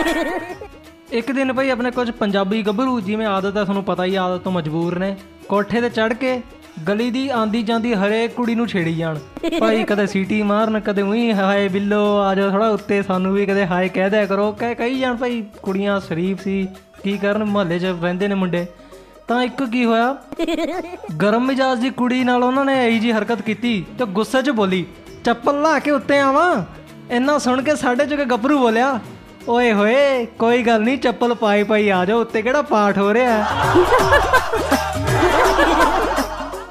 ਇੱਕ ਦਿਨ ਭਾਈ ਆਪਣੇ ਕੁਝ ਪੰਜਾਬੀ ਗੱਭਰੂ, ਜਿਵੇਂ ਆਦਤ ਹੈ ਤੁਹਾਨੂੰ ਪਤਾ ਹੀ, ਆਦਤ ਤੋਂ ਮਜਬੂਰ ਨੇ, ਕੋਠੇ ਤੇ ਚੜ੍ਹ ਕੇ ਗਲੀ ਦੀ ਆਂਦੀ ਜਾਂਦੀ ਹਰੇਕ ਕੁੜੀ ਨੂੰ ਛੇੜੀ ਜਾਣ ਭਾਈ। ਕਦੇ ਸੀਟੀ ਮਾਰਨ, ਕਦੇ ਉਹੀ ਹਾਏ ਬਿੱਲੋ ਆ ਜਾਓ ਥੋੜਾ ਉੱਤੇ, ਸਾਨੂੰ ਵੀ ਕਦੇ ਹਾਏ ਕਹਿ ਦਿਆ ਕਰੋ, ਕਹੀ ਜਾਣ ਭਾਈ। ਕੁੜੀਆਂ ਸ਼ਰੀਫ ਸੀ, ਕੀ ਕਰਨ, ਮੁਹੱਲੇ 'ਚ ਰਹਿੰਦੇ ਨੇ ਮੁੰਡੇ। ਤਾਂ ਇੱਕ ਕੀ ਹੋਇਆ, ਗਰਮ ਮਿਜਾਜ ਦੀ ਕੁੜੀ ਨਾਲ ਉਹਨਾਂ ਨੇ ਇਹੀ ਜਿਹੀ ਹਰਕਤ ਕੀਤੀ ਤੇ ਗੁੱਸੇ 'ਚ ਬੋਲੀ, ਚੱਪਲ ਲਾ ਕੇ ਉੱਤੇ ਆਵਾਂ। ਇੰਨਾ ਸੁਣ ਕੇ ਸਾਡੇ 'ਚ ਗੱਭਰੂ ਬੋਲਿਆ, ਓਏ ਹੋਏ ਕੋਈ ਗੱਲ ਨਹੀਂ, ਚੱਪਲ ਪਾਈ ਆ ਜਾਓ ਉੱਤੇ, ਕਿਹੜਾ ਪਾਠ ਹੋ ਰਿਹਾ।